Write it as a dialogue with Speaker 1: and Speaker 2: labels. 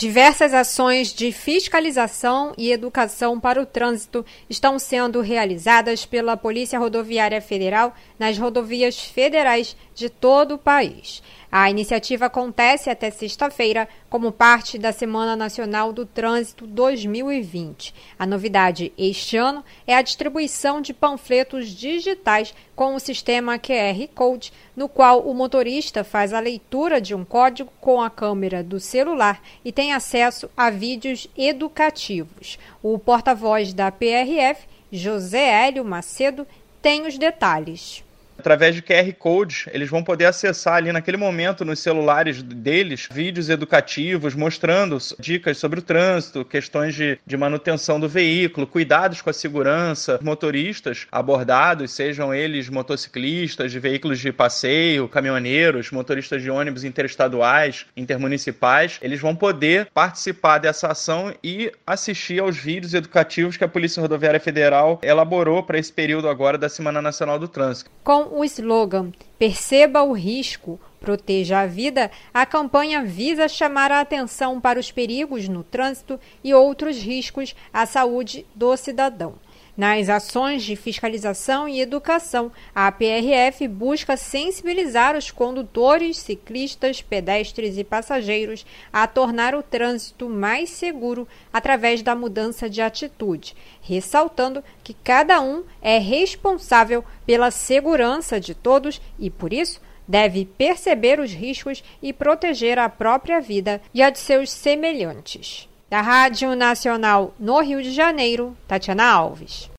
Speaker 1: Diversas ações de fiscalização e educação para o trânsito estão sendo realizadas pela Polícia Rodoviária Federal nas rodovias federais de todo o país. A iniciativa acontece até sexta-feira como parte da Semana Nacional do Trânsito 2020. A novidade este ano é a distribuição de panfletos digitais com o sistema QR Code, no qual o motorista faz a leitura de um código com a câmera do celular e tem acesso a vídeos educativos. O porta-voz da PRF, José Hélio Macedo, tem os detalhes.
Speaker 2: Através de QR Code, eles vão poder acessar ali naquele momento nos celulares deles vídeos educativos mostrando dicas sobre o trânsito, questões de manutenção do veículo, cuidados com a segurança. Motoristas abordados, sejam eles motociclistas de veículos de passeio, caminhoneiros, motoristas de ônibus interestaduais, intermunicipais, eles vão poder participar dessa ação e assistir aos vídeos educativos que a Polícia Rodoviária Federal elaborou para esse período agora da Semana Nacional do Trânsito.
Speaker 1: Com o slogan "Perceba o risco, proteja a vida", a campanha visa chamar a atenção para os perigos no trânsito e outros riscos à saúde do cidadão. Nas ações de fiscalização e educação, a PRF busca sensibilizar os condutores, ciclistas, pedestres e passageiros a tornar o trânsito mais seguro através da mudança de atitude, ressaltando que cada um é responsável pela segurança de todos e, por isso, deve perceber os riscos e proteger a própria vida e a de seus semelhantes. Da Rádio Nacional no Rio de Janeiro, Tatiana Alves.